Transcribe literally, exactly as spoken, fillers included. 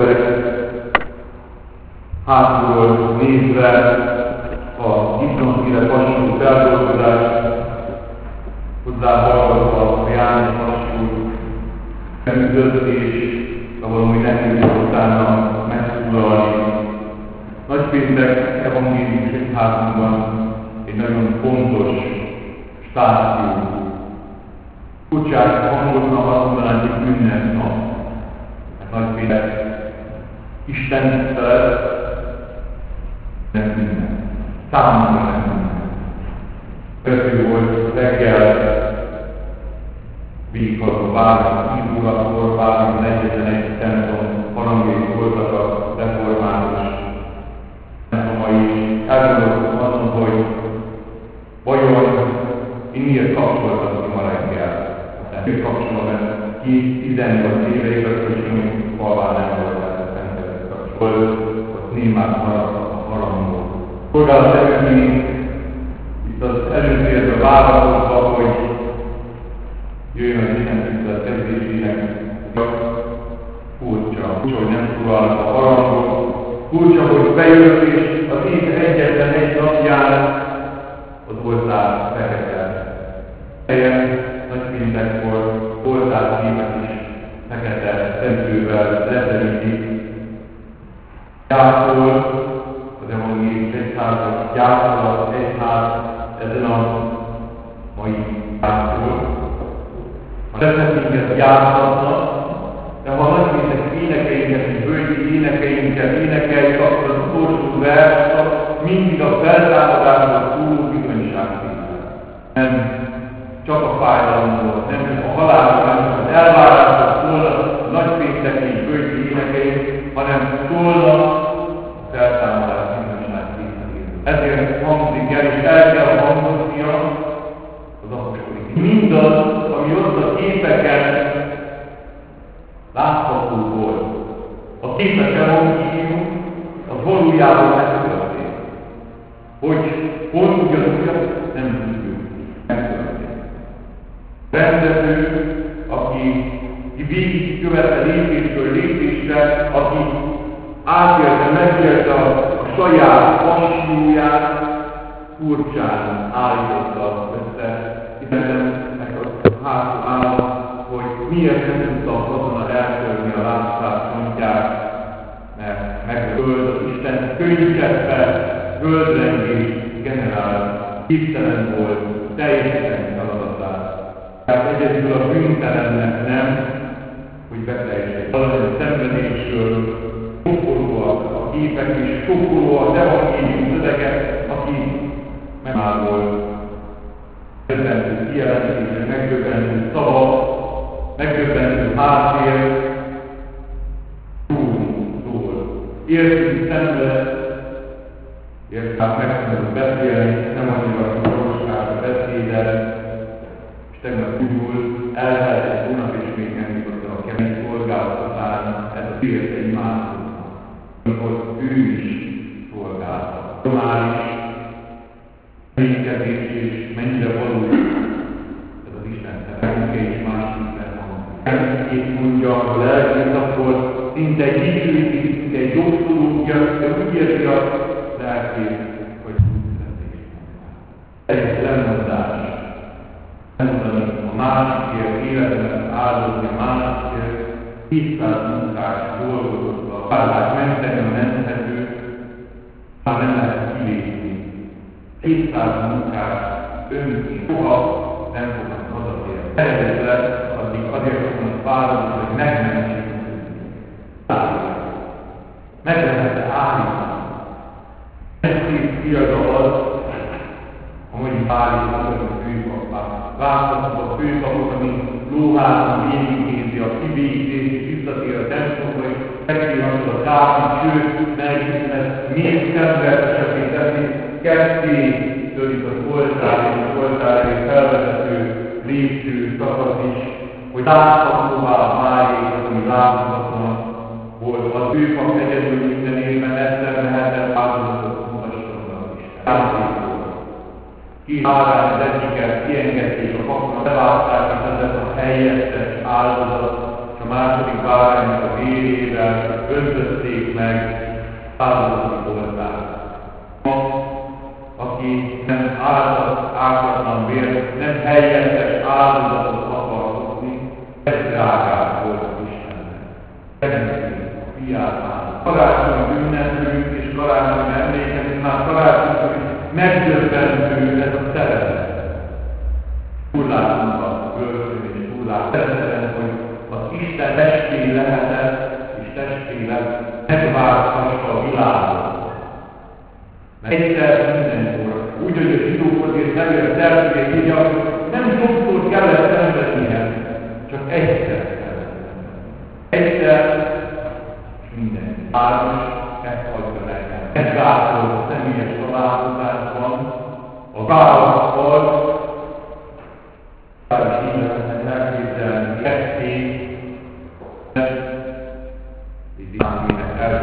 emberek hátulról nézve a Gibson-féle passió feldolgozást, hozzáhallgatva a János passió üdvözlés, ahol mi nekünk utána megszólalni. Nagypéntek evangélius egyházunkban egy nagyon fontos stáció. Furcsák hangoznak, azt mondanám, hogy ünnepnap. Nagypéntek Isten tisztelet nem ünnep. Számunkra nem ünnep. Követő volt reggel végigható város, tíz órakor, város egyetlen egy templom harangjai voltak a református templomai, és elgondolkoztam azon, hogy vajon én miért kapcsoltam ki ma reggel. Miért kapcsolom ezt ki tizennyolc éve évekről, halván nem volt ez a szentelőt kapcsolt, ott némát maradt a harangból. Szolgálat előtt itt az előzőjelben válaszolva, hogy jöjjön az Isten tisztelet kezdésének, furcsa, furcsa, hogy nem szólalnak a harangok, furcsa, hogy bejött és az év egyetlen egy napján az oltár fekete. Helyen nagypéntekkor oltárképet is fekete szentővel leterítik. Gyászol az evangélius egyházas, gyászol az egyház ezen a mai gyászol. A szeretetünket gyászolnak, de ha a nagypéntek énekeinket és bölgyi énekeinket énekeljük, akkor az utolsó vers mindig a feltámadásról szóló bizonyságtétel. Nem csak a fájdalomból, nem csak a halálról, nem csak az elvárásról szólnak a nagypéntek és bölgyi énekeink, hanem szólnak a feltámadás bizonyságtételéről. Ezért hangzik el, és el kell hangoznia az apostoli. Mindaz, ami ott a képeken látható volt. A képes evangélium az valójában megtörtént. Hogy hol ugyanúgy, nem tudjuk. Megtörtént. Rendező, aki végig követte lépésről lépésre, aki átélte, megélte a, a saját passióját, furcsán állította össze, hiszen a hátul áll, hogy miért nem tudtam azonnal eltörni a láncszár csontját, mert megöld az Isten könyvcseppel, földrengés generál, képtelen volt, teljesíteni feladatát. Tehát egyedül a bűntelennek nem, hogy beteljesíteni. Valami szenvedésről sokkolóak a képek és sokkolóak az evangélium szövegek, aki megmágolt. Megdöbbentő kijelentése, megdöbbentő szava, megdöbbentő háttér, szól. Értünk szemlet, értünk megtanulni beszélni, nem annyira a sorosság a beszédet, és tegnap úgy eltelt egy hónap, és még nem jutottam a kemény szolgálatán, ez a félre imádkoznak, amikor ő is szolgálta. Normális reménykedés és mennyire való ez az Isten szeretünk és más Isten hangzik. Itt mondja a lelkész, akkor szinte egy dicsőítés, szinte egy doxológia, de úgy érzi a lelkész, hogy úgy szeretés. Ez lemondás. Lemondani a másikért, életemet áldozni a másikért, kétszáz munkás dolgozva, a vállás menteni a menthetőt, már nem lehet kilépni. kétszáz munkás ön soha nem fognak hazatérni. Eredetileg addig azért fognak fáradni, hogy megmentsük az őt. Meg lehet állítani. Ez szép példa az, amely állítani a főpapát. Láthatjuk a főpapot, ami lóházon végignézi a kivégzést, és visszatér a templomba, és megkívánta a kápit, sőt, megkívánta, miért szenvedesebé teszi, ketté törik az oltár és az oltár elé felvezető lépcső szakasz is, hogy láthatóvá váljék, ami láthatóan volt. Az ő pap egyedül minden évben egyszer lehetett áldozatot mutasson az Isten. Ki hárán az egyiket kiengedték a papnak, beválták, és ez a helyettes áldozat, és a második báránynak a vérével öntötték meg áldozati voltát. Aki nem áldott, ártatlan vér, nem helyettes áldozatot akar hozni, ez drágább volt Istennek. Teremtünk a fiát áldott. Karácsony ünnepünk és karácsony emlékezünk, már karácsony megdöbbentő ez a szeretet. Túllátunk a bölcsön és túllátunk szeretet, hogy az Isten testé lehetett és testé lett, megváltoztassa a világot. Mert egyszer mindenkor, úgy, hogy a zsidók azért nem jött tervét, így nem sokszor kellett szenvednie, csak egyszer kellett szenvednie. Egyszer, és mindenki. Áros, ezt hagyja nekem. Ez gátol a személyes találkozásban, a választval, és így lehetnek elképzelni, ketté, és így